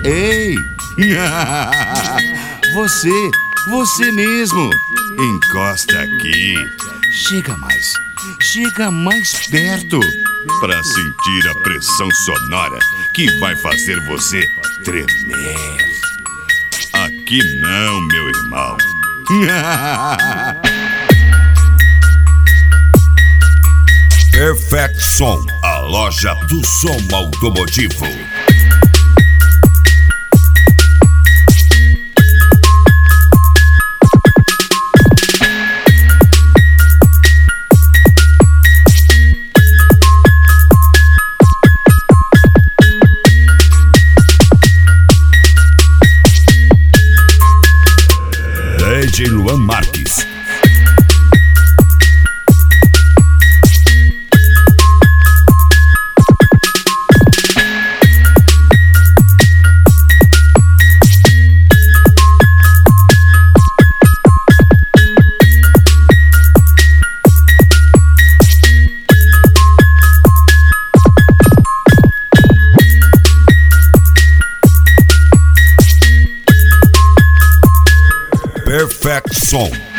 Ei! Você mesmo! Encosta aqui. Chega mais perto para sentir a pressão sonora que vai fazer você tremer. Aqui não, meu irmão. Perfect Som, a loja do som automotivo. DJ Luan Marques. Perfect Som.